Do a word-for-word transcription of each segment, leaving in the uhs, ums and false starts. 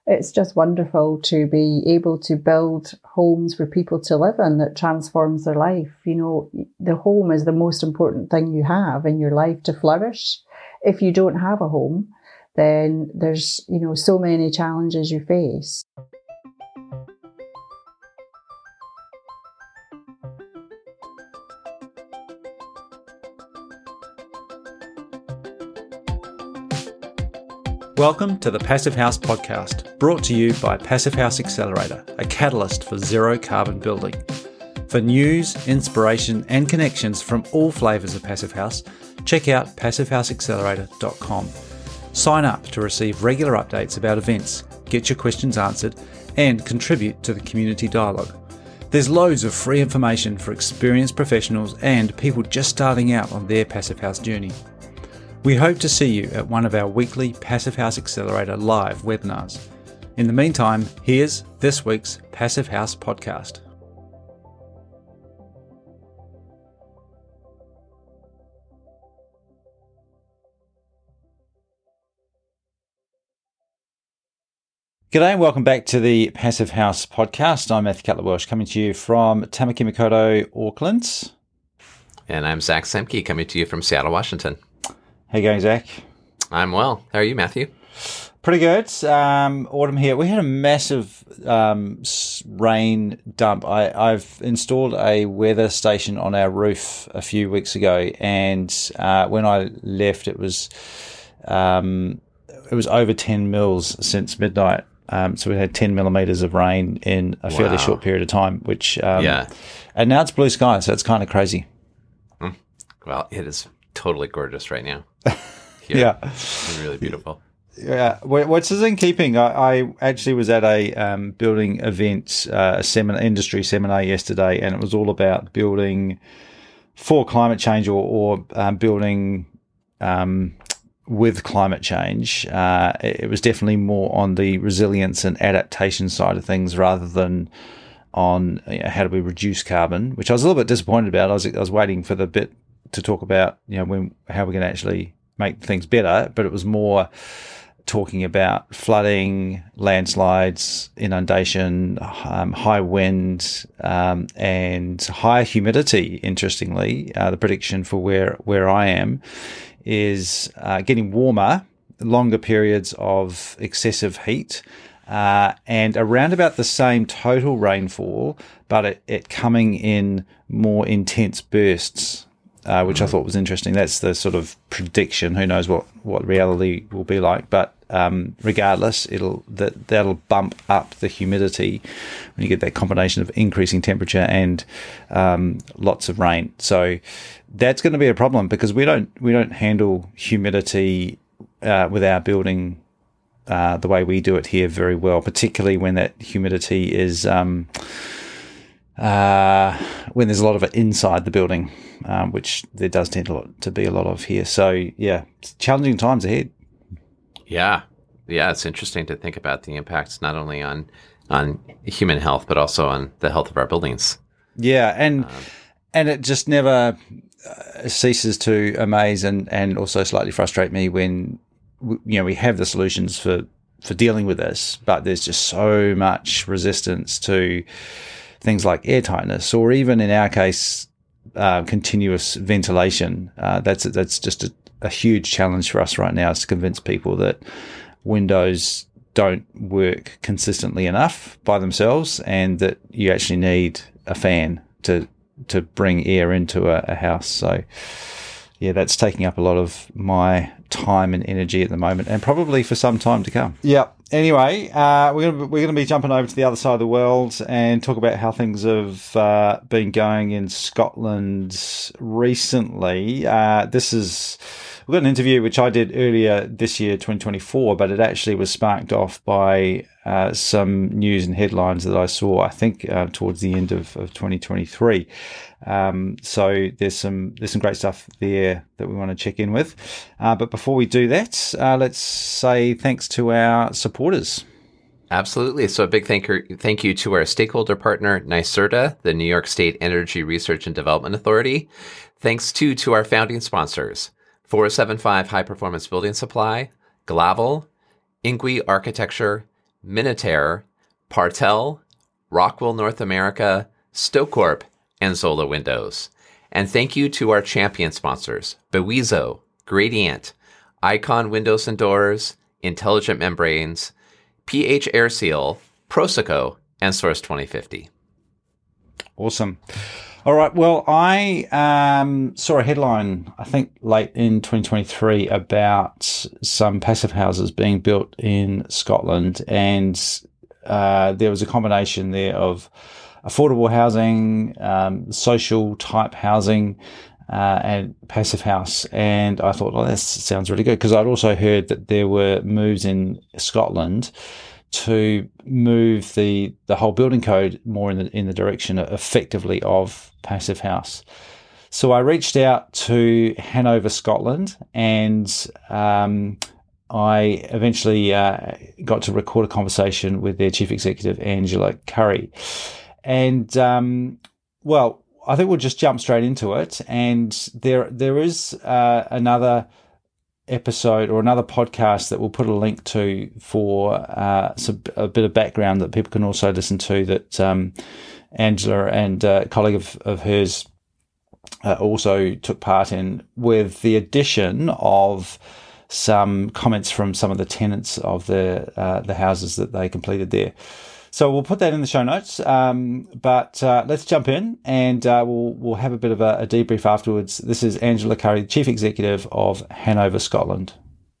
it's just wonderful to be able to build homes for people to live in that transforms their life. You know, the home is the most important thing you have in your life to flourish. If you don't have a home, then there's, you know, so many challenges you face. Welcome to the Passive House podcast, brought to you by Passive House Accelerator, a catalyst for zero carbon building. For news, inspiration, and connections from all flavours of Passive House, check out passive house accelerator dot com. Sign up to receive regular updates about events, get your questions answered, and contribute to the community dialogue. There's loads of free information for experienced professionals and people just starting out on their Passive House journey. We hope to see you at one of our weekly Passive House Accelerator live webinars. In the meantime, here's this week's Passive House podcast. G'day and welcome back to the Passive House podcast. I'm Matthew Cutler-Welsh, coming to you from Tamakimikoto, Auckland. And I'm Zach Semke, coming to you from Seattle, Washington. How you going, Zach? I'm well. How are you, Matthew? Pretty good. Um, autumn here. We had a massive um, rain dump. I, I've installed a weather station on our roof a few weeks ago, and uh, when I left, it was um, it was over ten mils since midnight. Um, so we had ten millimeters of rain in a fairly wow. short period of time. Which um, yeah, and now it's blue sky, so it's kind of crazy. Mm. Well, it is totally gorgeous right now. Here. Yeah, it's really beautiful. Yeah, what's in keeping? I, I actually was at a um, building event, uh, a seminar, industry seminar yesterday, and it was all about building for climate change or, or um, building um, with climate change. Uh, it was definitely more on the resilience and adaptation side of things rather than on, you know, how do we reduce carbon, which I was a little bit disappointed about. I was I was waiting for the bit to talk about, you know, when how we're going to actually make things better, but it was more talking about flooding, landslides, inundation, um, high wind, um, and high humidity. Interestingly, uh, the prediction for where, where I am is uh, getting warmer, longer periods of excessive heat, uh, and around about the same total rainfall, but it, it coming in more intense bursts. Uh, which mm-hmm. I thought was interesting. That's the sort of prediction. Who knows what, what reality will be like? But um, regardless, it'll that that'll bump up the humidity when you get that combination of increasing temperature and um, lots of rain. So that's going to be a problem because we don't we don't handle humidity uh, with our building uh, the way we do it here very well. Particularly when that humidity is um, uh, when there's a lot of it inside the building. Um, which there does tend to be a lot of here. So, yeah, it's challenging times ahead. Yeah. Yeah, it's interesting to think about the impacts not only on on human health, but also on the health of our buildings. Yeah, and um, and it just never uh, ceases to amaze and, and also slightly frustrate me when, we, you know, we have the solutions for, for dealing with this, but there's just so much resistance to things like air tightness or even in our case, Uh, continuous ventilation. Uh, that's that's just a, a huge challenge for us right now is to convince people that windows don't work consistently enough by themselves and that you actually need a fan to to bring air into a, a house. So, yeah, that's taking up a lot of my time and energy at the moment and probably for some time to come. Yeah. Anyway, uh, we're gonna we're gonna be jumping over to the other side of the world and talk about how things have uh, been going in Scotland recently. Uh, this is we've got an interview which I did earlier this year, twenty twenty-four, but it actually was sparked off by uh, some news and headlines that I saw. I think uh, towards the end of, of twenty twenty-three. Um, so there's some there's some great stuff there that we want to check in with. Uh, but before we do that, uh, let's say thanks to our supporters. Absolutely. So a big thank you, thank you to our stakeholder partner, NYSERDA, the New York State Energy Research and Development Authority. Thanks too to our founding sponsors, four seven five High Performance Building Supply, Glavel, Ingui Architecture, Minutair, Partel, Rockwell North America, Stocorp, and Zola Windows. And thank you to our champion sponsors, Bewizo, Gradient, Icon Windows and Doors, Intelligent Membranes, P H Air Seal, Proseco, and Source twenty fifty. Awesome. All right. Well, I um, saw a headline, I think late in twenty twenty-three, about some passive houses being built in Scotland. And uh, there was a combination there of affordable housing, um, social type housing, uh, and passive house. And I thought, well, that sounds really good, because I'd also heard that there were moves in Scotland to move the the whole building code more in the in the direction effectively of passive house. So I reached out to Hanover, Scotland, and um, I eventually uh, got to record a conversation with their chief executive, Angela Curry. And um, well, I think we'll just jump straight into it. And there there is uh, another episode or another podcast that we'll put a link to for uh, some, a bit of background that people can also listen to, that um, Angela and uh, a colleague of, of hers uh, also took part in, with the addition of some comments from some of the tenants of the uh, the houses that they completed there. So we'll put that in the show notes, um, but uh, let's jump in, and uh, we'll we'll have a bit of a, a debrief afterwards. This is Angela Curry, Chief Executive of Hanover, Scotland.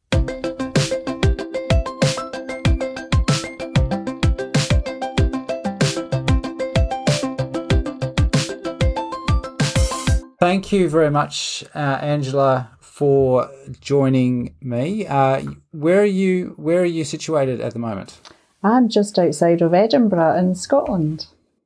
Thank you very much, uh, Angela, for joining me. Uh, where are you? Where are you situated at the moment? I'm just outside of Edinburgh in Scotland.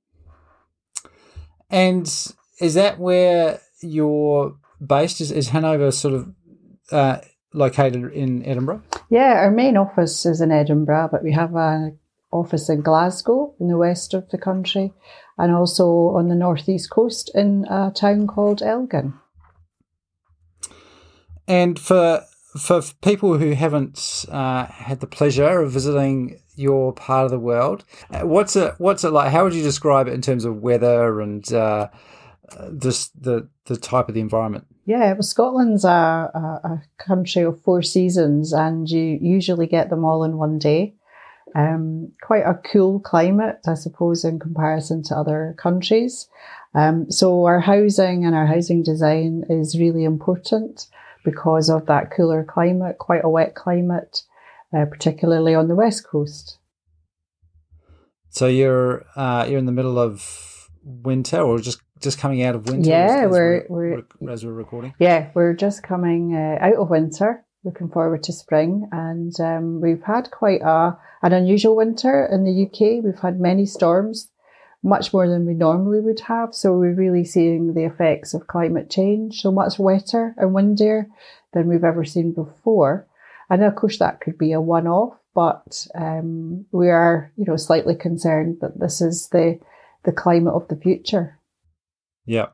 And is that where you're based? Is, is Hanover sort of uh, located in Edinburgh? Yeah, our main office is in Edinburgh, but we have an office in Glasgow in the west of the country, and also on the northeast coast in a town called Elgin. And for for people who haven't uh, had the pleasure of visiting your part of the world, what's it what's it like? How would you describe it in terms of weather and uh, just the the type of the environment? Yeah, well, Scotland's a, a, a country of four seasons, and you usually get them all in one day. Um, quite a cool climate, I suppose, in comparison to other countries. Um, so our housing and our housing design is really important because of that cooler climate, quite a wet climate, uh, particularly on the west coast. So you're uh, you're in the middle of winter, or just, just coming out of winter? Yeah, as, as we're, we're, we're as we're recording. Yeah, we're just coming uh, out of winter, looking forward to spring, and um, we've had quite a an unusual winter in the U K. We've had many storms, much more than we normally would have. So we're really seeing the effects of climate change, so much wetter and windier than we've ever seen before. And of course that could be a one-off, but um, we are, you know, slightly concerned that this is the the climate of the future. Yeah.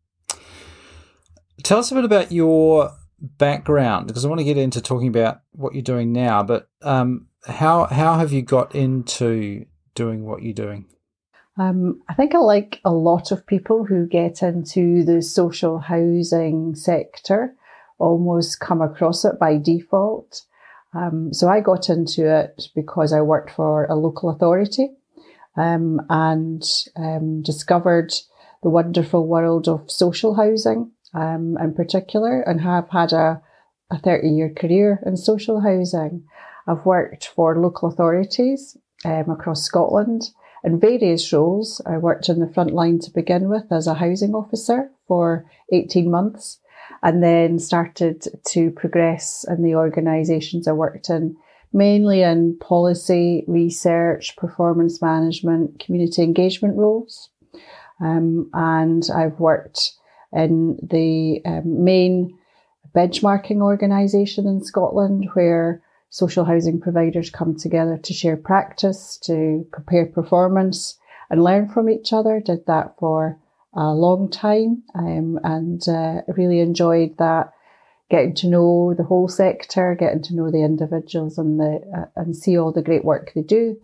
Tell us a bit about your background, because I want to get into talking about what you're doing now, but um, how how have you got into doing what you're doing? Um, I think I like a lot of people who get into the social housing sector, almost come across it by default. Um, so I got into it because I worked for a local authority um, and um, discovered the wonderful world of social housing um, in particular, and have had a, a thirty-year career in social housing. I've worked for local authorities um, across Scotland in various roles. I worked in the front line to begin with as a housing officer for eighteen months, and then started to progress in the organisations I worked in, mainly in policy, research, performance management, community engagement roles. Um, and I've worked in the um, main benchmarking organisation in Scotland, where social housing providers come together to share practice, to compare performance and learn from each other. Did that for a long time um, and uh, really enjoyed that, getting to know the whole sector, getting to know the individuals and the uh, and see all the great work they do.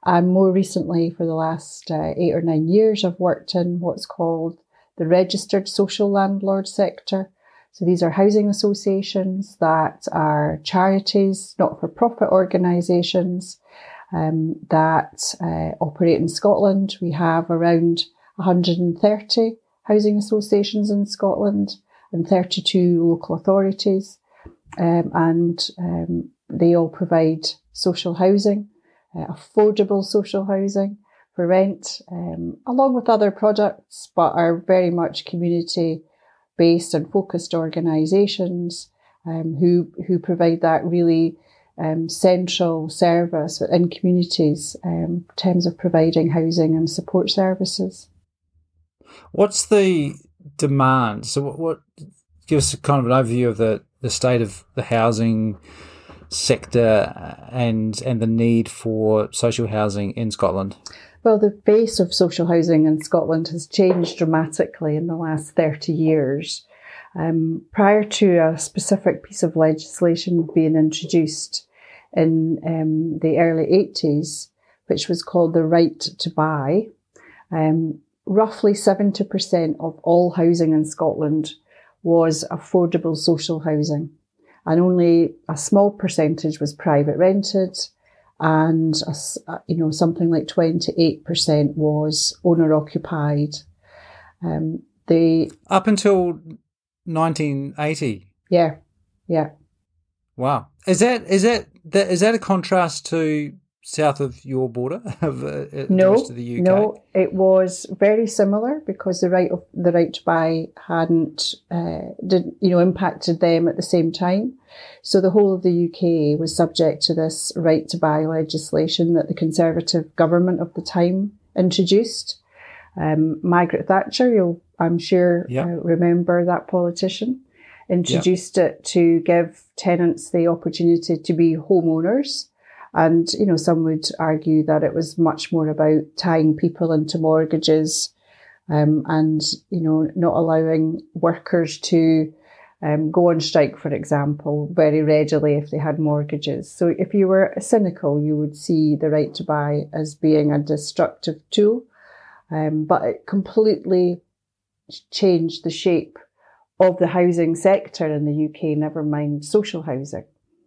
And more recently, for the last uh, eight or nine years, I've worked in what's called the registered social landlord sector. So these are housing associations that are charities, not-for-profit organisations um, that uh, operate in Scotland. We have around one hundred thirty housing associations in Scotland and thirty-two local authorities. Um, and um, they all provide social housing, uh, affordable social housing for rent, um, along with other products, but are very much community-based and focused organisations um, who who provide that really um, central service in communities um, in terms of providing housing and support services. What's the demand? So what, what give us a kind of an overview of the, the state of the housing sector and and the need for social housing in Scotland? Well, the face of social housing in Scotland has changed dramatically in the last thirty years. Um, prior to a specific piece of legislation being introduced in um, the early eighties, which was called the Right to Buy, um, roughly seventy percent of all housing in Scotland was affordable social housing, and only a small percentage was private rented, and a, you know something like twenty-eight percent was owner occupied. Um, the up until nineteen eighty. Yeah, yeah. Wow, is that is that, that is that a contrast to south of your border of uh, no, the rest of the U K? No, it was very similar because the right of the right to buy hadn't uh, didn't you know impacted them at the same time. So the whole of the U K was subject to this right to buy legislation that the Conservative government of the time introduced. Um, Margaret Thatcher, you'll I'm sure yep. uh, remember that politician, introduced yep. it to give tenants the opportunity to be homeowners. And, you know, some would argue that it was much more about tying people into mortgages um, and, you know, not allowing workers to um, go on strike, for example, very readily if they had mortgages. So if you were cynical, you would see the right to buy as being a destructive tool. Um, but it completely changed the shape of the housing sector in the U K, never mind social housing.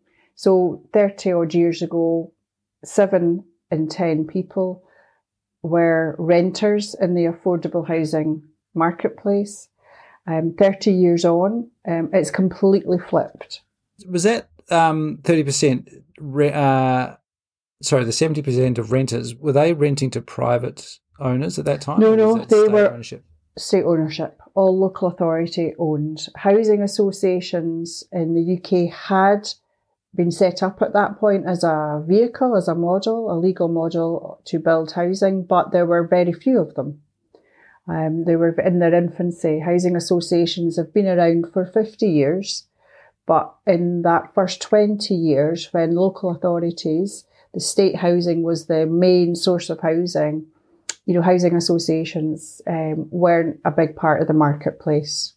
So thirty odd years ago, seven in ten people were renters in the affordable housing marketplace. Um, thirty years on, um, it's completely flipped. Was that um, thirty percent, re- uh, sorry, the seventy percent of renters, were they renting to private owners at that time? No, no, they were ownership? State ownership, all local authority owned. Housing associations in the U K had been set up at that point as a vehicle, as a model, a legal model to build housing, but there were very few of them. Um, they were in their infancy. Housing associations have been around for fifty years, but in that first twenty years, when local authorities, the state housing was the main source of housing, you know, housing associations um, weren't a big part of the marketplace.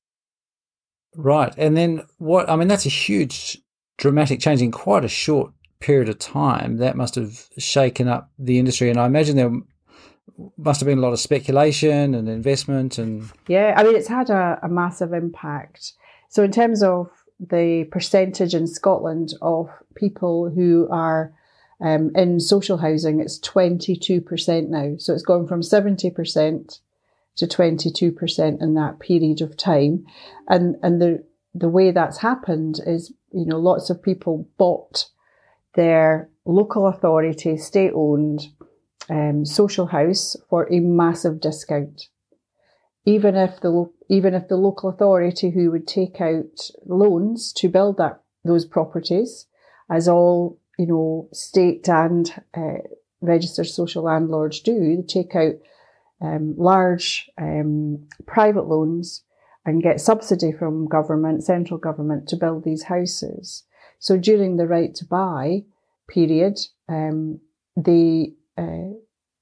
Right. And then what, I mean, that's a huge dramatic change in quite a short period of time. That must have shaken up the industry. And I imagine there must have been a lot of speculation and investment. And yeah, I mean, it's had a, a massive impact. So in terms of the percentage in Scotland of people who are um, in social housing, it's twenty-two percent now. So it's gone from seventy percent to twenty-two percent in that period of time. And and the the way that's happened is, you know, lots of people bought their local authority, state-owned um, social house for a massive discount. Even if the even if the local authority who would take out loans to build that those properties, as all you know, state and uh, registered social landlords do, they take out um, large um, private loans and get subsidy from government, central government, to build these houses. So during the right to buy period, um, the uh,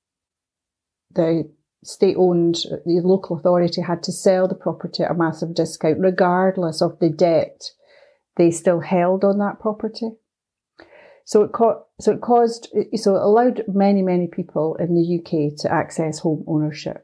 the state-owned, the local authority had to sell the property at a massive discount, regardless of the debt they still held on that property. So it co- so it caused so it allowed many many people in the U K to access home ownership,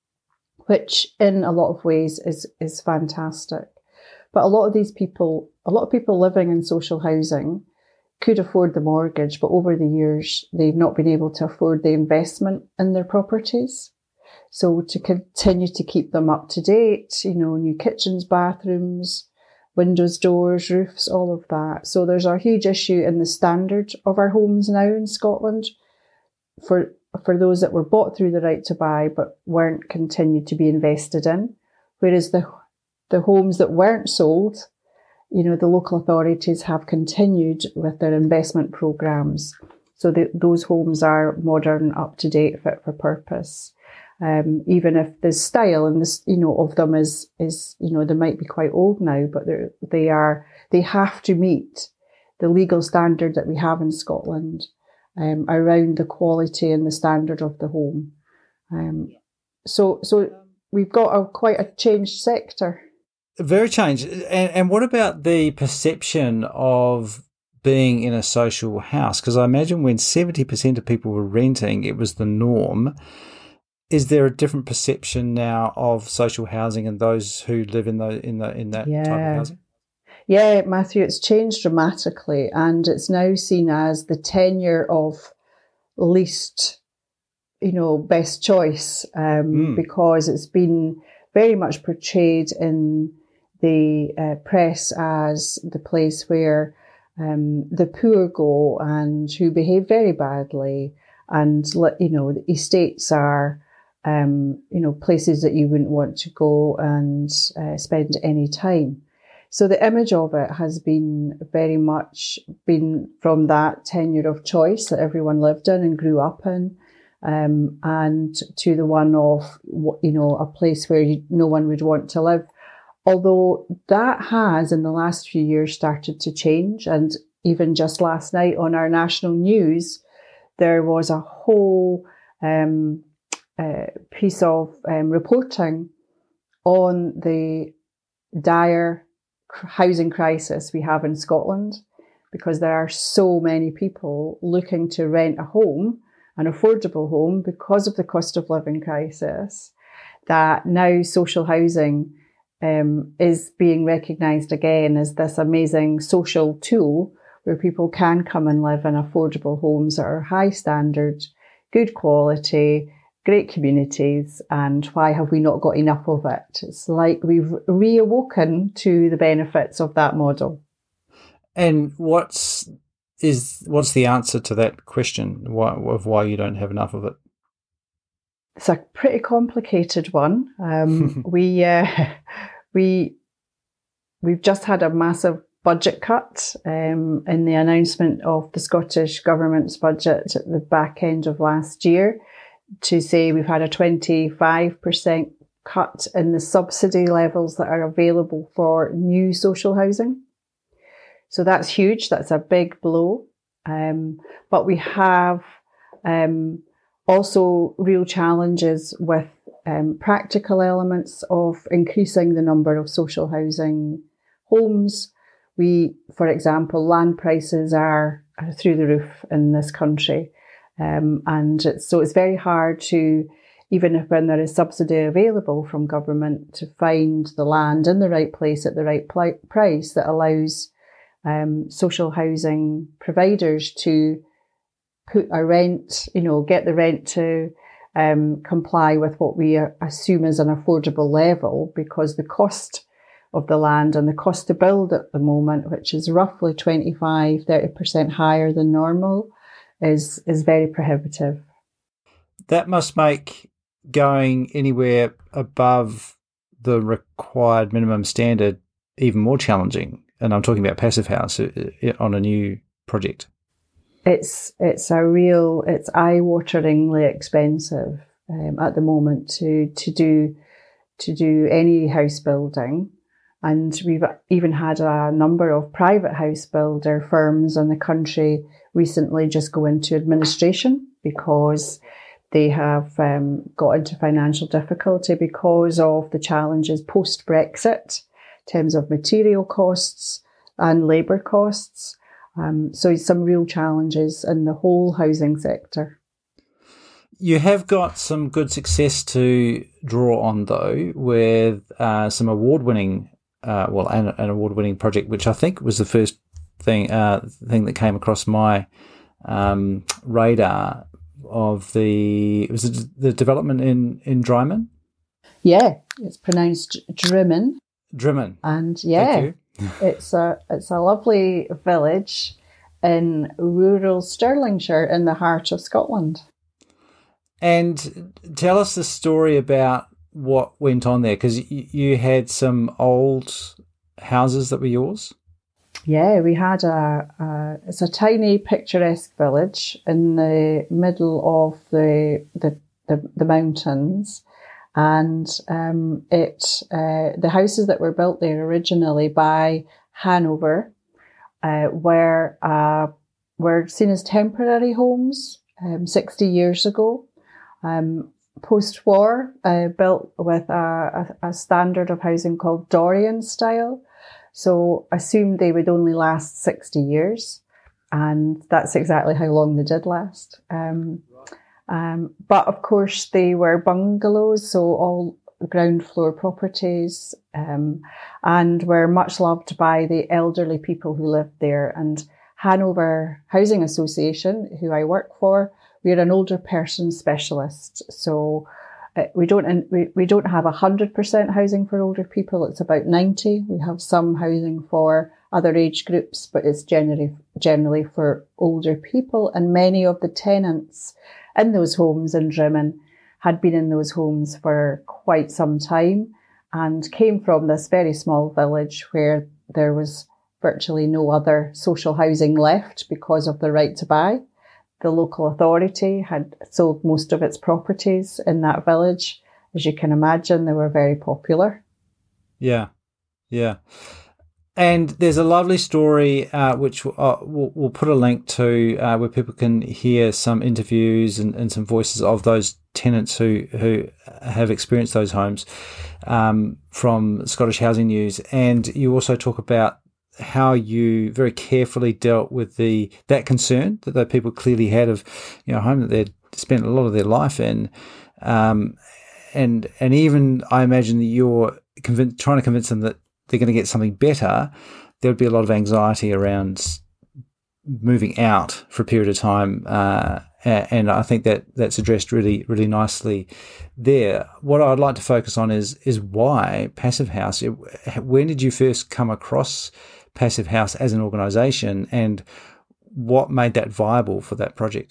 which in a lot of ways is is fantastic. But a lot of these people, a lot of people living in social housing could afford the mortgage, but over the years they've not been able to afford the investment in their properties. So to continue to keep them up to date, you know, new kitchens, bathrooms, windows, doors, roofs, all of that. So there's a huge issue in the standard of our homes now in Scotland for for those that were bought through the right to buy but weren't continued to be invested in. Whereas the the homes that weren't sold, you know, the local authorities have continued with their investment programmes. So the, those homes are modern, up to date, fit for purpose. Um, even if the style and this, you know, of them is, is, you know, they might be quite old now, but they're, they are, they have to meet the legal standard that we have in Scotland, um, around the quality and the standard of the home. Um, so, so we've got a quite a changed sector. Very changed. And, and what about the perception of being in a social house? Because I imagine when seventy percent of people were renting, it was the norm. Is there a different perception now of social housing and those who live in the in the in that yeah. type of housing? Yeah, Matthew, it's changed dramatically, and it's now seen as the tenure of least, you know, best choice, um, mm. because it's been very much portrayed in the uh, press as the place where um, the poor go and who behave very badly, and you know, the estates are. Um, you know, places that you wouldn't want to go and uh, spend any time. So the image of it has been very much been from that tenure of choice that everyone lived in and grew up in, um, and to the one of, you know, a place where you, no one would want to live. Although that has, in the last few years, started to change. And even just last night on our national news, there was a whole um Uh, piece of um, reporting on the dire housing crisis we have in Scotland, because there are so many people looking to rent a home, an affordable home, because of the cost of living crisis, that now social housing um, is being recognised again as this amazing social tool where people can come and live in affordable homes that are high standard, good quality, great communities. And why have we not got enough of it? It's like we've reawoken to the benefits of that model. And what's is what's the answer to that question why, of why you don't have enough of it? It's a pretty complicated one. Um, we uh, we we've just had a massive budget cut um, in the announcement of the Scottish Government's budget at the back end of last year, to say we've had a twenty-five percent cut in the subsidy levels that are available for new social housing. So that's huge. That's a big blow. Um, but we have um, also real challenges with um, practical elements of increasing the number of social housing homes. We, for example, land prices are through the roof in this country. Um, and it's, so it's very hard to, even if when there is subsidy available from government, to find the land in the right place at the right pl- price that allows um, social housing providers to put a rent, you know, get the rent to um, comply with what we assume is an affordable level, because the cost of the land and the cost to build at the moment, which is roughly twenty-five, thirty percent higher than normal, is is very prohibitive. That must make going anywhere above the required minimum standard even more challenging. And I'm talking about passive house on a new project. It's it's a real, it's eye-wateringly expensive um, at the moment to to do to do any house building. And we've even had a number of private house builder firms in the country recently just go into administration because they have um, got into financial difficulty because of the challenges post-Brexit in terms of material costs and labour costs. Um, so some real challenges in the whole housing sector. You have got some good success to draw on, though, with uh, some award-winning, uh, well, an, an award-winning project, which I think was the first thing uh, thing that came across my um, radar of the was it the development in in Dryman. Yeah, it's pronounced Dryman. Dryman, and yeah, it's a it's a lovely village in rural Stirlingshire in the heart of Scotland. And tell us the story about what went on there, because you, you had some old houses that were yours. Yeah, we had a, a it's a tiny picturesque village in the middle of the the the, the mountains, and um, it uh, the houses that were built there originally by Hanover uh, were uh, were seen as temporary homes um, sixty years ago. Um, post-war, uh, built with a, a, a standard of housing called Dorian style. So assumed they would only last sixty years. And that's exactly how long they did last. Um, um, but of course they were bungalows, so all ground floor properties, um, and were much loved by the elderly people who lived there. And Hanover Housing Association, who I work for, we're an older person specialist, so uh, we don't we, we don't have one hundred percent housing for older people. It's about ninety. We have some housing for other age groups, but it's generally generally for older people. And many of the tenants in those homes in Dryman had been in those homes for quite some time and came from this very small village where there was virtually no other social housing left because of the right to buy. The local authority had sold most of its properties in that village. As you can imagine, they were very popular. Yeah, yeah. And there's a lovely story, uh, which uh, we'll, we'll put a link to, uh, where people can hear some interviews and, and some voices of those tenants who, who have experienced those homes, um, from Scottish Housing News. And you also talk about how you very carefully dealt with the that concern that the people clearly had of, you know, a home that they'd spent a lot of their life in, um, and and even I imagine that you're convinced, trying to convince them that they're going to get something better. There would be a lot of anxiety around moving out for a period of time, uh, and I think that that's addressed really really nicely there. What I'd like to focus on is is why Passive House. When did you first come across Passive House as an organisation, and what made that viable for that project?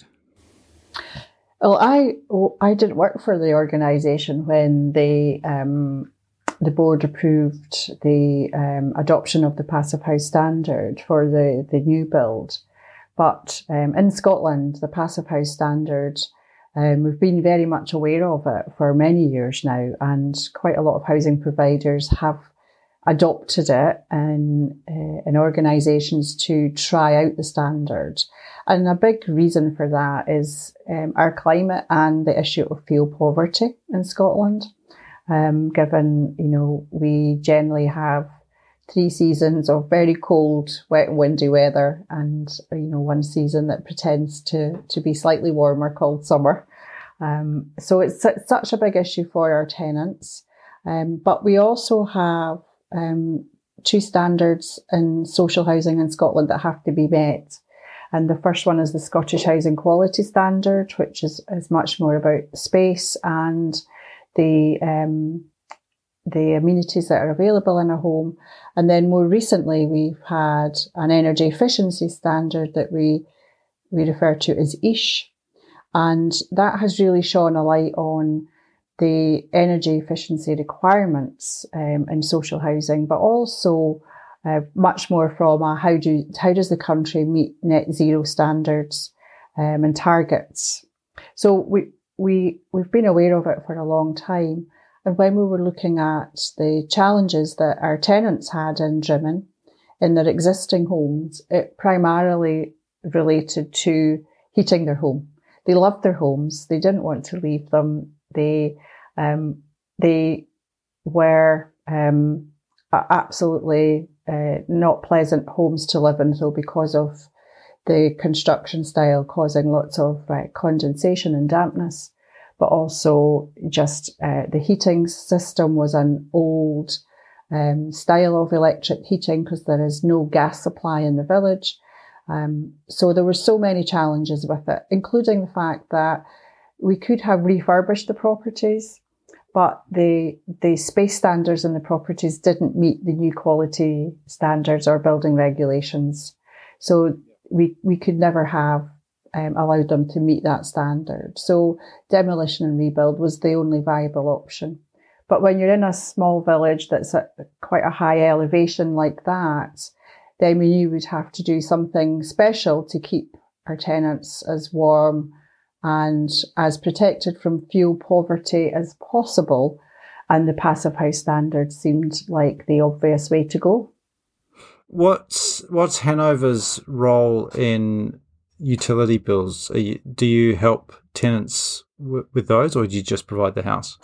Well, I I didn't work for the organisation when the um, the board approved the um, adoption of the Passive House standard for the, the new build. But um, in Scotland, the Passive House standard, um, we've been very much aware of it for many years now, and quite a lot of housing providers have adopted it in, uh, in organisations to try out the standard. And a big reason for that is um, our climate and the issue of fuel poverty in Scotland. Um, given, you know, we generally have three seasons of very cold, wet and windy weather, and, you know, one season that pretends to, to be slightly warmer called summer. Um, so it's, it's such a big issue for our tenants. Um, but we also have um, two standards in social housing in Scotland that have to be met. And the first one is the Scottish Housing Quality Standard, which is, is much more about space and the um, the amenities that are available in a home. And then more recently, we've had an energy efficiency standard that we we refer to as I S H. And that has really shone a light on the energy efficiency requirements um, in social housing, but also uh, much more from a how do how does the country meet net zero standards um, and targets. So we we we've been aware of it for a long time, and when we were looking at the challenges that our tenants had in Dryman in their existing homes, it primarily related to heating their home. They loved their homes; they didn't want to leave them. They um, they were um, absolutely uh, not pleasant homes to live in. So because of the construction style causing lots of uh, condensation and dampness, but also just uh, the heating system was an old um, style of electric heating because there is no gas supply in the village. Um, so there were so many challenges with it, including the fact that we could have refurbished the properties, but the the space standards in the properties didn't meet the new quality standards or building regulations. So we we could never have um, allowed them to meet that standard. So demolition and rebuild was the only viable option. But when you're in a small village that's at quite a high elevation like that, then we knew we'd have to do something special to keep our tenants as warm and as protected from fuel poverty as possible. And the Passive House standard seemed like the obvious way to go. What's what's Hanover's role in utility bills? Are you, do you help tenants w- with those, or do you just provide the house?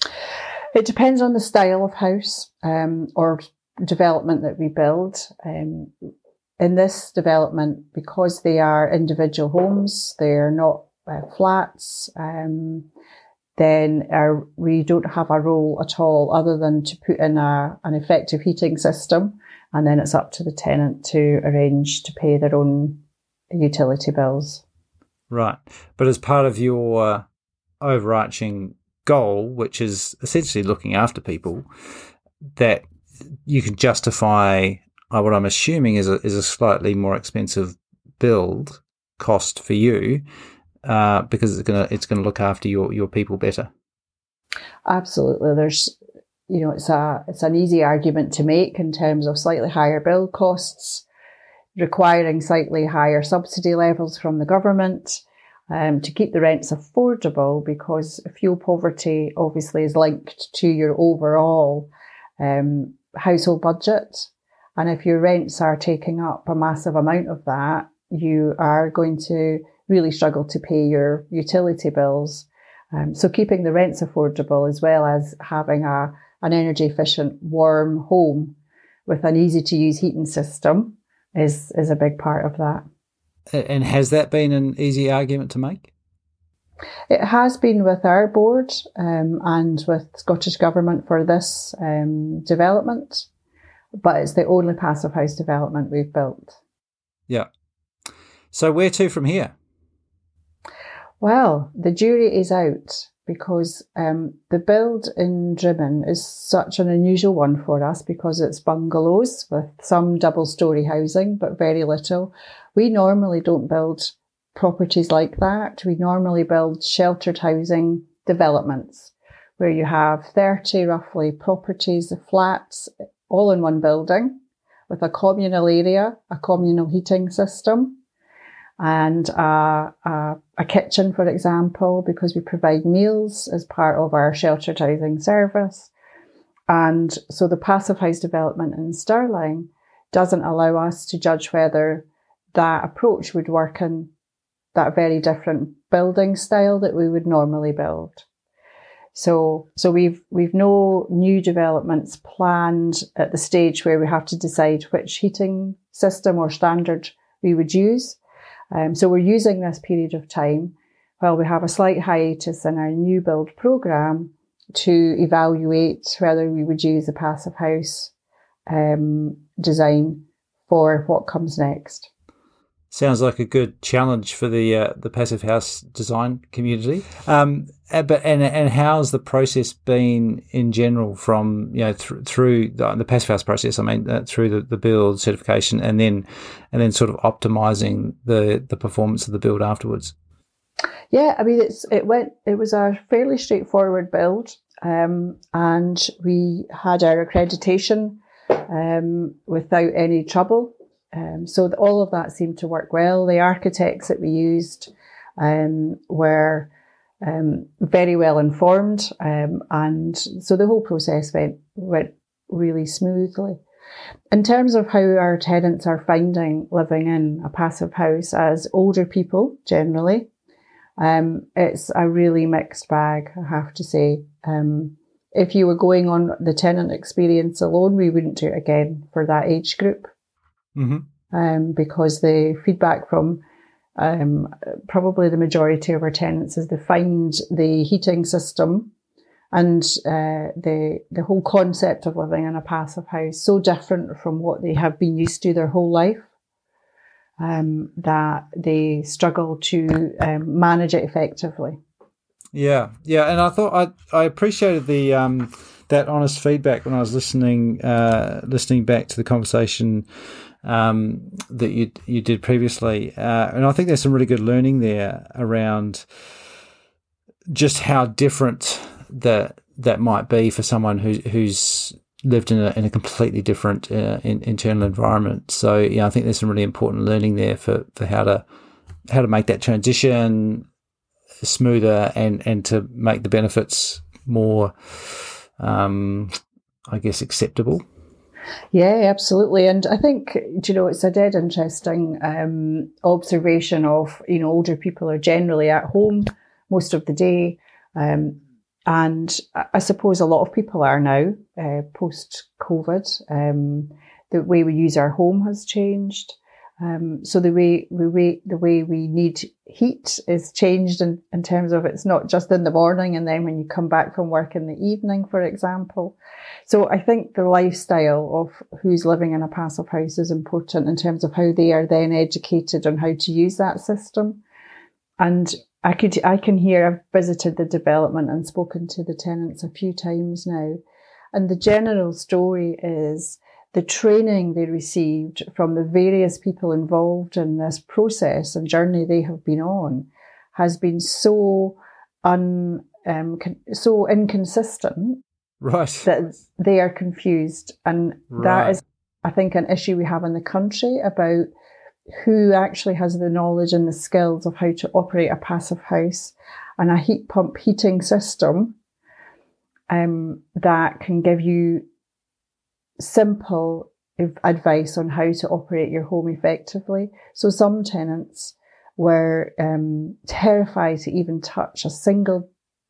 It depends on the style of house um, or development that we build. Um, in this development, because they are individual homes, they're not uh, flats, um, then our, we don't have a role at all other than to put in a, an effective heating system, and then it's up to the tenant to arrange to pay their own utility bills. Right. But as part of your overarching goal, which is essentially looking after people, that you can justify uh, what I'm assuming is a, is a slightly more expensive build cost for you uh, because it's gonna it's gonna look after your, your people better. Absolutely. There's you know it's a it's an easy argument to make in terms of slightly higher build costs, requiring slightly higher subsidy levels from the government um, to keep the rents affordable, because fuel poverty obviously is linked to your overall um, household budget. And if your rents are taking up a massive amount of that, you are going to really struggle to pay your utility bills. Um, so keeping the rents affordable, as well as having a an energy efficient, warm home with an easy to use heating system is, is a big part of that. And has that been an easy argument to make? It has been with our board um, and with Scottish Government for this um, development, but it's the only Passive House development we've built. Yeah. So where to from here? Well, the jury is out, because um, the build in Drimmen is such an unusual one for us, because it's bungalows with some double-storey housing, but very little. We normally don't build properties like that. We normally build sheltered housing developments where you have thirty roughly properties, flats, all in one building with a communal area, a communal heating system, and a, a, a kitchen, for example, because we provide meals as part of our sheltered housing service. And so the Passive House development in Stirling doesn't allow us to judge whether that approach would work in that very different building style that we would normally build. So, so we've, we've no new developments planned at the stage where we have to decide which heating system or standard we would use. Um, so we're using this period of time while we have a slight hiatus in our new build programme to evaluate whether we would use the Passive House um, design for what comes next. Sounds like a good challenge for the uh, the Passive House design community. Um, but and and how's the process been in general from you know th- through the, the Passive House process? I mean uh, through the, the build certification and then and then sort of optimizing the, the performance of the build afterwards. Yeah, I mean it's it went it was a fairly straightforward build, um, and we had our accreditation um, without any trouble. Um, so the, all of that seemed to work well. The architects that we used um, were um, very well informed, um, and so the whole process went went really smoothly. In terms of how our tenants are finding living in a Passive House as older people generally, um, it's a really mixed bag, I have to say. Um, if you were going on the tenant experience alone, we wouldn't do it again for that age group. Mm-hmm. um, because the feedback from um, probably the majority of our tenants is they find the heating system and uh, the the whole concept of living in a passive house so different from what they have been used to their whole life, um, that they struggle to um, manage it effectively. Yeah, yeah, and I thought I I appreciated the um, that honest feedback when I was listening uh, listening back to the conversation um, that you you did previously, uh, and I think there's some really good learning there around just how different that that might be for someone who who's lived in a in a completely different uh, in, internal environment. So yeah, I think there's some really important learning there for, for how to how to make that transition smoother and and to make the benefits more, um, I guess, acceptable. Yeah, absolutely. And I think, you know, it's a dead interesting um, observation of, you know, older people are generally at home most of the day. Um, and I suppose a lot of people are now, uh, post-COVID. Um, the way we use our home has changed. Um, so the way we way, the way we need heat is changed in, in terms of it's not just in the morning and then when you come back from work in the evening, for example. So I think the lifestyle of who's living in a passive house is important in terms of how they are then educated on how to use that system. And I could I can hear, I've visited the development and spoken to the tenants a few times now. And the general story is the training they received from the various people involved in this process and journey they have been on has been so un, um, con- so inconsistent, right, that they are confused. And right. that is, I think, an issue we have in the country about who actually has the knowledge and the skills of how to operate a passive house and a heat pump heating system um, that can give you simple advice on how to operate your home effectively. So some tenants were um, terrified to even touch a single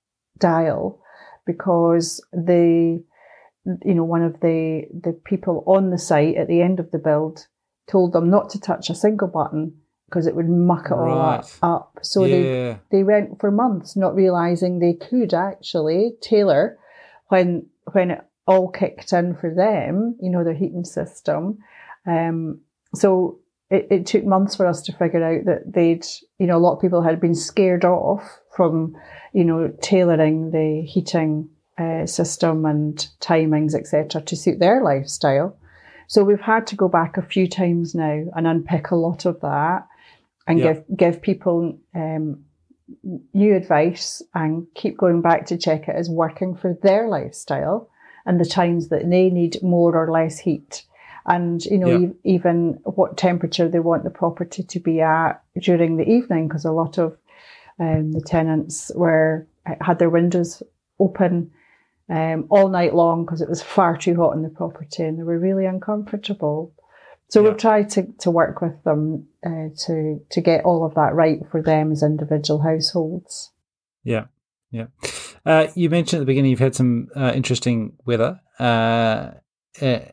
dial because the, you know, one of the, the people on the site at the end of the build told them not to touch a single button because it would muck it all right. up, up. So yeah. they they went for months not realising they could actually tailor when when it all kicked in for them, you know, their heating system. Um, so it, it took months for us to figure out that they'd, you know, a lot of people had been scared off from, you know, tailoring the heating uh, system and timings, et cetera, to suit their lifestyle. So we've had to go back a few times now and unpick a lot of that and yeah. give give people um, new advice and keep going back to check it is working for their lifestyle and the times that they need more or less heat. And, you know, yeah. e- even what temperature they want the property to be at during the evening, because a lot of um, the tenants were had their windows open Um, all night long because it was far too hot in the property and they were really uncomfortable. So yeah. we've tried to, to work with them uh, to to get all of that right for them as individual households. Yeah, yeah. Uh, you mentioned at the beginning you've had some uh, interesting weather, uh, uh,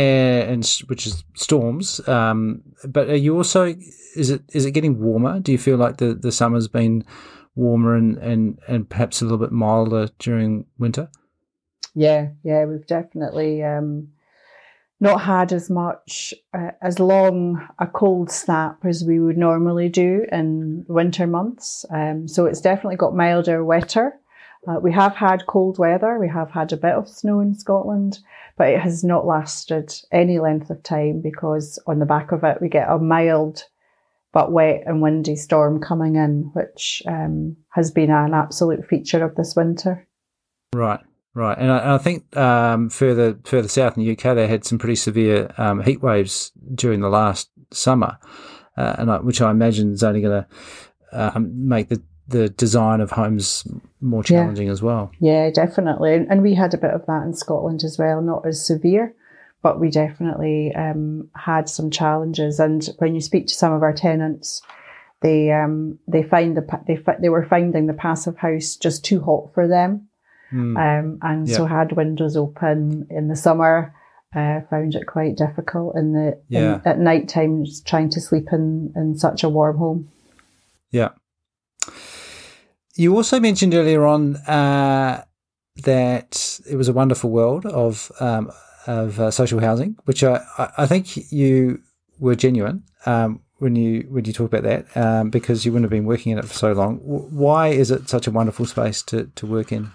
and which is storms. Um, but are you also is it is it getting warmer? Do you feel like the, the summer's been warmer and, and, and perhaps a little bit milder during winter? Yeah, yeah, we've definitely um, not had as much, uh, as long a cold snap as we would normally do in winter months. Um, so it's definitely got milder, wetter. Uh, we have had cold weather. We have had a bit of snow in Scotland, but it has not lasted any length of time because on the back of it, we get a mild but wet and windy storm coming in, which um, has been an absolute feature of this winter. Right. Right, and I, and I think um, further further south in the U K, they had some pretty severe um, heat waves during the last summer, uh, and I, which I imagine is only going to um, make the, the design of homes more challenging yeah. as well. Yeah, definitely, and, and we had a bit of that in Scotland as well, not as severe, but we definitely um, had some challenges. And when you speak to some of our tenants, they um, they find the they they were finding the passive house just too hot for them. Mm. Um, and yeah. so had windows open in the summer uh, found it quite difficult in the Yeah. in, at night times trying to sleep in, in such a warm home. Yeah. You also mentioned earlier on uh, that it was a wonderful world of um, of uh, social housing, which I, I think you were genuine um, when you when you talk about that, um, because you wouldn't have been working in it for so long. Why is it such a wonderful space to, to work in?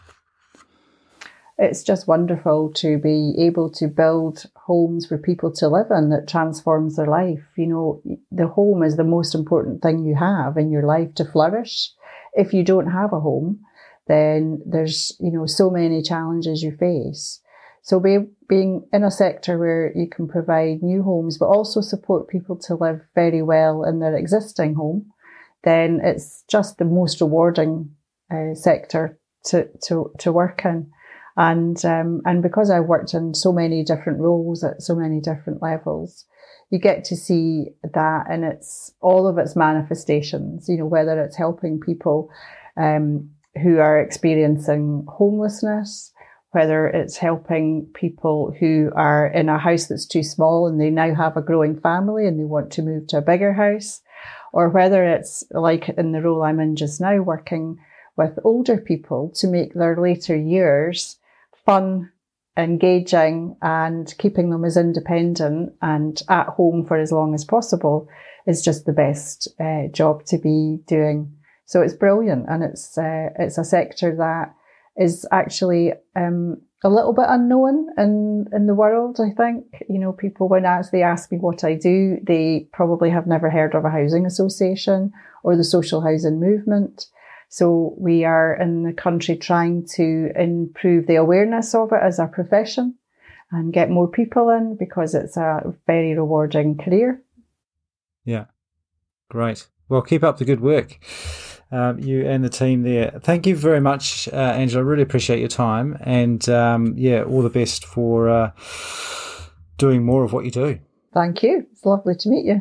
It's just wonderful to be able to build homes for people to live in that transforms their life. You know, the home is the most important thing you have in your life to flourish. If you don't have a home, then there's, you know, so many challenges you face. So be, being in a sector where you can provide new homes, but also support people to live very well in their existing home, then it's just the most rewarding uh, sector to, to, to work in. And um, and because I worked in so many different roles at so many different levels, you get to see that in its all of its manifestations. You know, whether it's helping people um, who are experiencing homelessness, whether it's helping people who are in a house that's too small and they now have a growing family and they want to move to a bigger house, or whether it's like in the role I'm in just now, working with older people to make their later years fun, engaging, and keeping them as independent and at home for as long as possible is just the best uh, job to be doing. So it's brilliant, and it's uh, it's a sector that is actually um, a little bit unknown in in the world. I think, you know, people when as they ask me what I do, they probably have never heard of a housing association or the social housing movement. So we are in the country trying to improve the awareness of it as a profession and get more people in, because it's a very rewarding career. Yeah, great. Well, keep up the good work, um, you and the team there. Thank you very much, uh, Angela. I really appreciate your time, and um, yeah, all the best for uh, doing more of what you do. Thank you. It's lovely to meet you.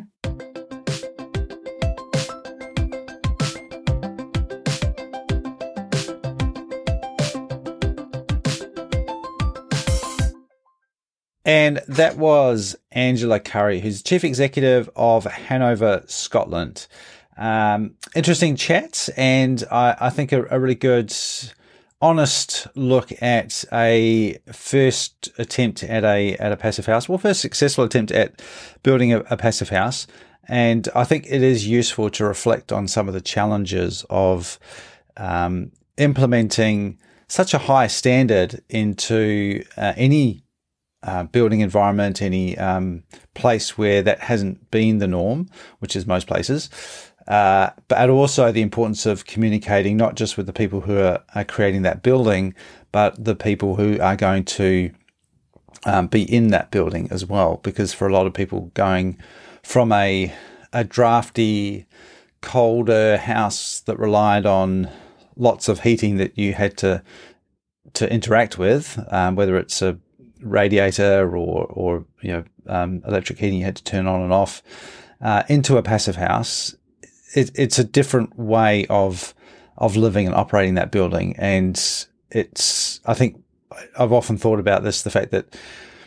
And that was Angela Curry, who's Chief Executive of Hanover, Scotland. Um, interesting chat, and I, I think a, a really good, honest look at a first attempt at a at a passive house. Well, first successful attempt at building a, a passive house. And I think it is useful to reflect on some of the challenges of um, implementing such a high standard into uh, any Uh, building environment, any um, place where that hasn't been the norm, which is most places, uh, but also the importance of communicating not just with the people who are, are creating that building, but the people who are going to um, be in that building as well. Because for a lot of people, going from a a drafty, colder house that relied on lots of heating that you had to to interact with, um, whether it's a radiator or, or you know, um, electric heating you had to turn on and off, uh, into a passive house, it, it's a different way of of living and operating that building. And it's, I think, I've often thought about this, the fact that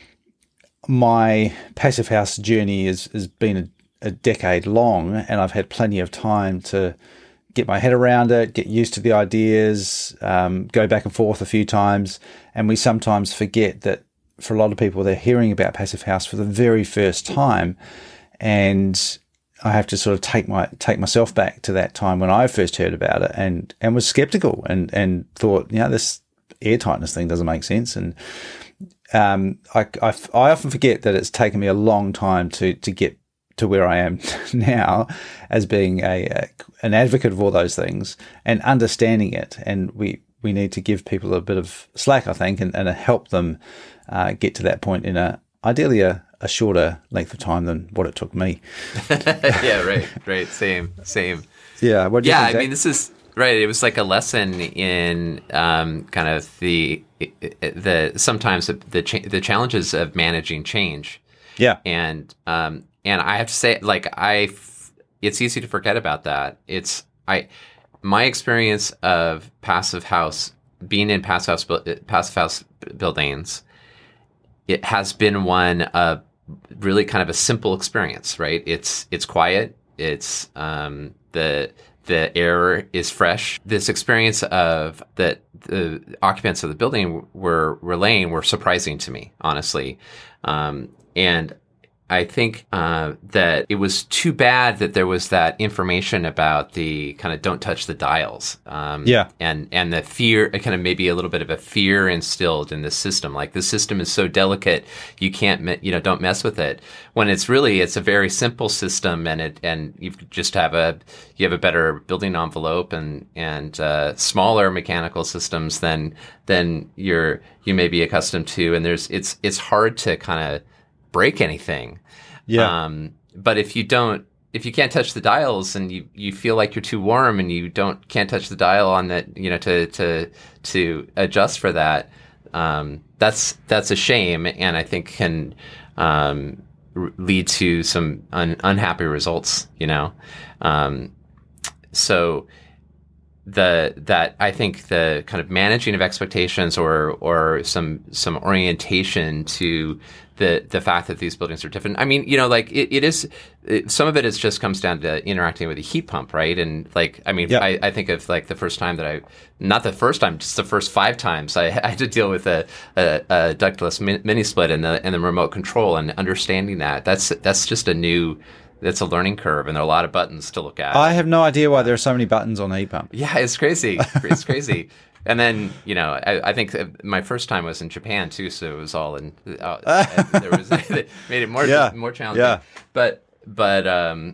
my passive house journey has, has been a, a decade long, and I've had plenty of time to get my head around it, get used to the ideas, um, go back and forth a few times. And we sometimes forget that for a lot of people, they're hearing about passive house for the very first time. And I have to sort of take my take myself back to that time when I first heard about it and, and was skeptical and, and thought, you know, this air tightness thing doesn't make sense. And um, I, I, I often forget that it's taken me a long time to, to get to where I am now as being a, a an advocate of all those things and understanding it. And we, we need to give people a bit of slack, I think, and, and help them uh, get to that point in a ideally a, a shorter length of time than what it took me. Yeah, right, right. Same, same. Yeah. What do you yeah, think, I mean, this is right. It was like a lesson in um, kind of the the sometimes the the, cha- the challenges of managing change. Yeah, and um, and I have to say, like, I, it's easy to forget about that. It's I, my experience of passive house, being in passive house, passive house buildings, it has been one of really kind of a simple experience, right? It's it's quiet. It's um, the the air is fresh. This experience of that the occupants of the building were relaying were surprising to me, honestly, um, and I think uh, that it was too bad that there was that information about the kind of don't touch the dials. Um, yeah. And, and the fear, kind of maybe a little bit of a fear instilled in the system. Like the system is so delicate, you can't, me- you know, don't mess with it. When it's really, it's a very simple system, and it, and you just have a, you have a better building envelope and, and, uh, smaller mechanical systems than, than you're, you may be accustomed to. And there's, it's, it's hard to kind of break anything. Yeah. Um, but if you don't, if you can't touch the dials and you, you feel like you're too warm and you don't, can't touch the dial on that, you know, to, to, to adjust for that, um, that's, that's a shame. And I think can, um, r- lead to some un- unhappy results, you know? Um, so, the that I think the kind of managing of expectations or or some some orientation to the the fact that these buildings are different. I mean, you know, like it, it is it, some of it is just comes down to interacting with a heat pump, right? And like, I mean, yeah. I, I think of like the first time that I, not the first time, just the first five times I, I had to deal with a, a, a ductless mini split and the and the remote control and understanding that. That's that's just a new. It's a learning curve, and there are a lot of buttons to look at. I have no idea why there are so many buttons on a heat pump. Yeah, it's crazy. It's crazy. And then, you know, I, I think my first time was in Japan too, so it was all in. Uh, there was it made it more yeah. more challenging. Yeah. But but um,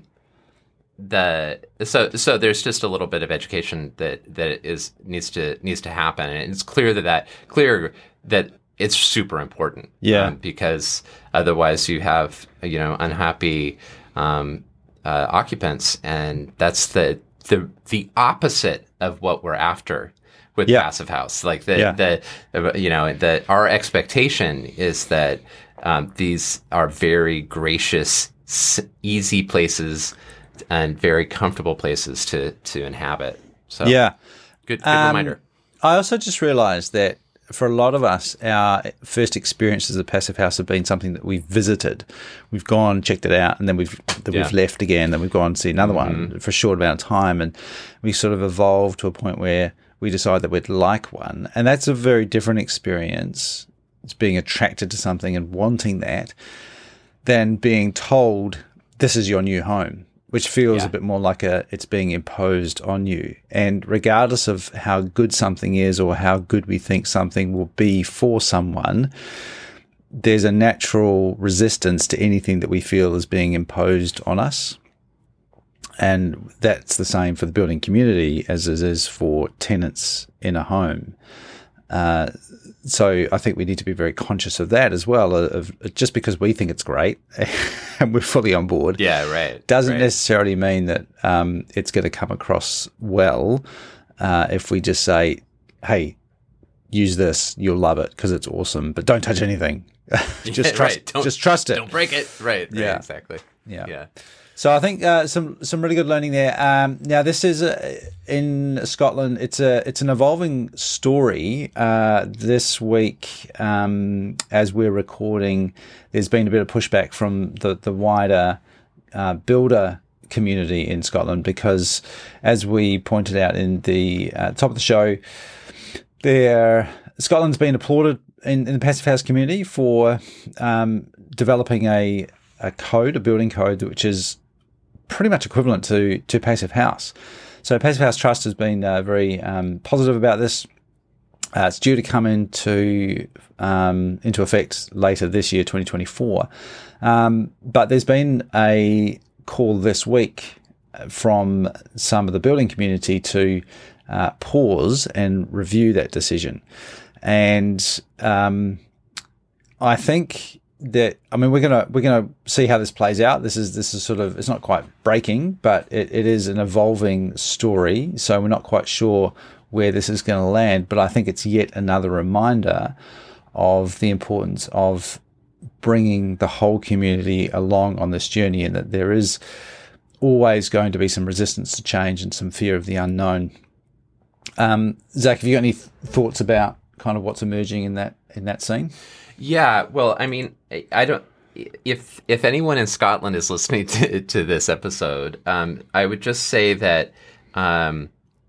the so so there's just a little bit of education that that is needs to needs to happen, and it's clear that that clear that it's super important. Yeah. Um, because otherwise you have you know unhappy. Um, uh, occupants, and that's the the the opposite of what we're after with yeah. Passive House. Like the yeah. the you know that our expectation is that um, these are very gracious, easy places and very comfortable places to to inhabit. So yeah, good, good um, reminder. I also just realised that for a lot of us, our first experiences of Passive House have been something that we've visited. We've gone, checked it out, and then we've then Yeah. we've left again. Then we've gone and see another Mm-hmm. one for a short amount of time, and we sort of evolved to a point where we decide that we'd like one, and that's a very different experience. It's being attracted to something and wanting that, than being told this is your new home, which feels Yeah. a bit more like a it's being imposed on you. And regardless of how good something is or how good we think something will be for someone, there's a natural resistance to anything that we feel is being imposed on us. And that's the same for the building community as it is for tenants in a home. Uh, so I think we need to be very conscious of that as well. Of, of just because we think it's great and we're fully on board, Yeah, right. doesn't right. necessarily mean that um, it's going to come across well. Uh, if we just say, "Hey, use this, you'll love it because it's awesome," but don't touch anything. just Yeah, trust. right. Don't- Just trust it. Don't break it. Right. right Yeah. Exactly. Yeah. Yeah. So I think uh, some some really good learning there. Um, now this is uh, in Scotland. It's a it's an evolving story. Uh, this week, um, as we're recording, there's been a bit of pushback from the the wider uh, builder community in Scotland because, as we pointed out in the uh, top of the show, there Scotland's been applauded in, in the Passive House community for um, developing a a code, a building code, which is pretty much equivalent to to Passive House. So Passive House Trust has been uh, very um, positive about this. Uh, it's due to come into um, into effect later this year, twenty twenty-four. Um, but there's been a call this week from some of the building community to uh, pause and review that decision. And um, I think that I mean we're gonna we're gonna see how this plays out. This is this is sort of it's not quite breaking, but it, it is an evolving story. So we're not quite sure where this is going to land. But I think it's yet another reminder of the importance of bringing the whole community along on this journey, and that there is always going to be some resistance to change and some fear of the unknown. Um, Zach, have you got any th- thoughts about kind of what's emerging in that in that scene? Yeah, well, I mean, I don't. If if anyone in Scotland is listening to to this episode, um, I would just say that um,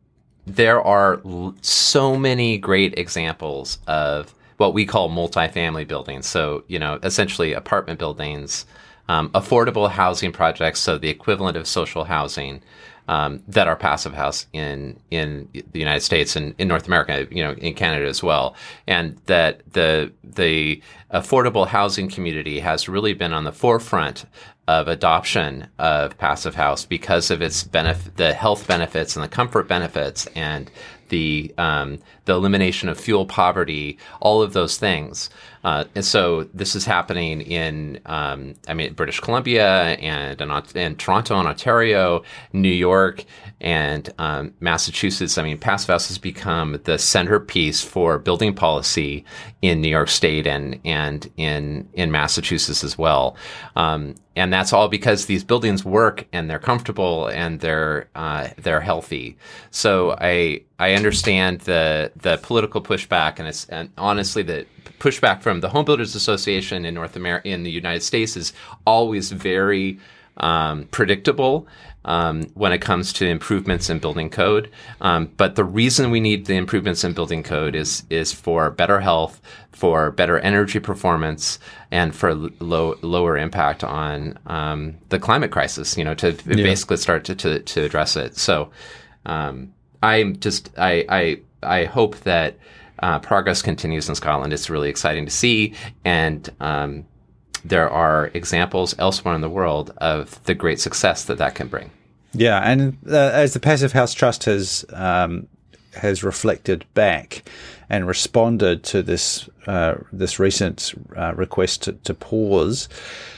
there are l- so many great examples of what we call multifamily buildings. So, you know, essentially apartment buildings, um, affordable housing projects, so the equivalent of social housing, um, that are passive house in in the United States and in North America, you know, in Canada as well, and that the the affordable housing community has really been on the forefront of adoption of passive house because of its benefit, the health benefits and the comfort benefits, and the um, the elimination of fuel poverty, all of those things. Uh, and so this is happening in, um, I mean, British Columbia and in Toronto and Ontario, New York and um, Massachusetts. I mean, passive house has become the centerpiece for building policy in New York State and and in in Massachusetts as well. Um, and that's all because these buildings work and they're comfortable and they're uh, they're healthy. So I I understand the the political pushback, and it's and honestly the pushback from the Home Builders Association in North America, in the United States, is always very um, predictable um, when it comes to improvements in building code. Um, but the reason we need the improvements in building code is is for better health, for better energy performance, and for low, lower impact on um, the climate crisis. You know, to yeah. basically start to, to to address it. So um, I'm just I I I hope that Uh, progress continues in Scotland. It's really exciting to see. And um, there are examples elsewhere in the world of the great success that that can bring. Yeah. And uh, as the Passive House Trust has um, has reflected back and responded to this uh, this recent uh, request to, to pause,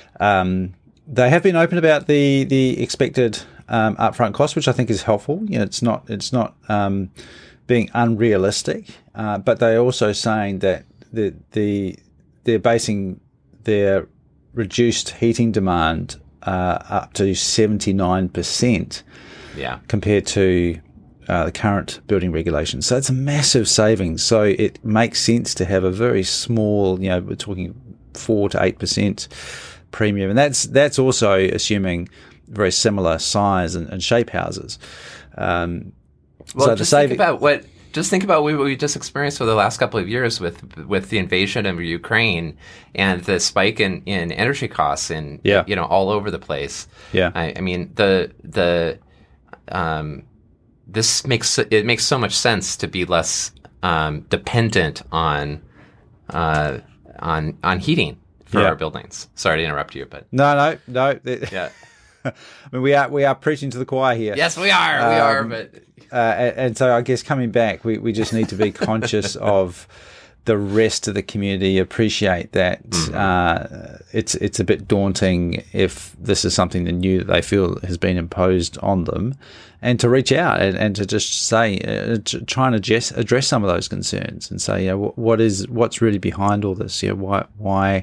um, they have been open about the the expected um, upfront cost, which I think is helpful. You know, it's not it's not um, being unrealistic, uh, but they're also saying that the the they're basing their reduced heating demand uh, up to seventy-nine percent, yeah, compared to uh, the current building regulations. So it's a massive savings. So it makes sense to have a very small, you know, we're talking four to eight percent premium, and that's that's also assuming very similar size and, and shape houses. Um, Well, so just the saving, think about what just think about what we just experienced for the last couple of years with with the invasion of Ukraine and the spike in, in energy costs in yeah. you know all over the place. Yeah, I, I mean the the um, this makes it makes so much sense to be less um, dependent on uh, on on heating for yeah. our buildings. Sorry to interrupt you, but no, no, no. Yeah. I mean, we are we are preaching to the choir here. Yes, we are. We um, are. But uh, and, and so I guess coming back, we, we just need to be conscious of the rest of the community. Appreciate that mm-hmm. uh, it's it's a bit daunting if this is something that new that they feel has been imposed on them, and to reach out and, and to just say, uh, to try and address address some of those concerns and say, you know, what, what is what's really behind all this? You know, why why.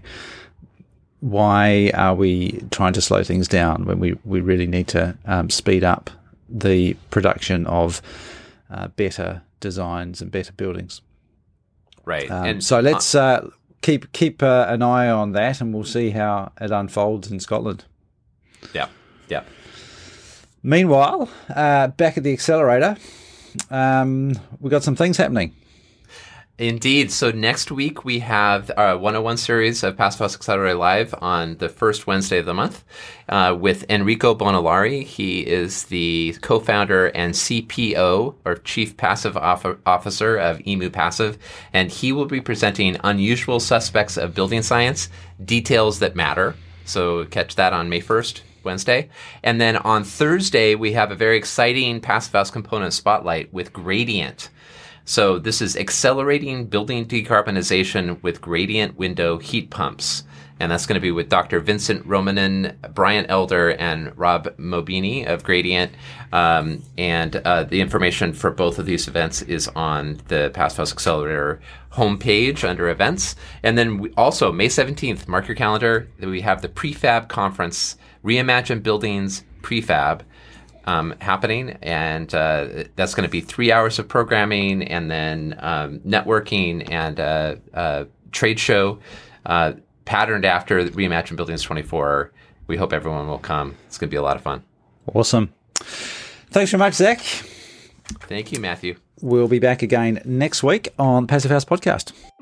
Why are we trying to slow things down when we, we really need to um, speed up the production of uh, better designs and better buildings? Right. Um, and so let's uh, keep keep uh, an eye on that, and we'll see how it unfolds in Scotland. Yeah. Yeah. Meanwhile, uh, back at the accelerator, um, we've got some things happening. Indeed. So next week we have our one oh one series of Passive House Accelerator Live on the first Wednesday of the month uh, with Enrico Bonalari. He is the co-founder and C P O, or Chief Passive Off- Officer of Emu Passive, and he will be presenting Unusual Suspects of Building Science, Details That Matter. So catch that on May first. Wednesday. And then on Thursday, we have a very exciting Passive House Component Spotlight with Gradient. So this is accelerating building decarbonization with gradient window heat pumps. And that's going to be with Doctor Vincent Romanen, Brian Elder, and Rob Mobini of Gradient. Um, and uh, the information for both of these events is on the Passive House Accelerator homepage under events. And then we also, May seventeenth, mark your calendar, we have the Prefab Conference, Reimagine Buildings Prefab. um, happening, and uh, that's going to be three hours of programming, and then um, networking and uh, uh, trade show uh, patterned after Reimagine Buildings twenty-four. We hope everyone will come. It's going to be a lot of fun. Awesome. Thanks very much, Zach. Thank you, Matthew. We'll be back again next week on Passive House Podcast.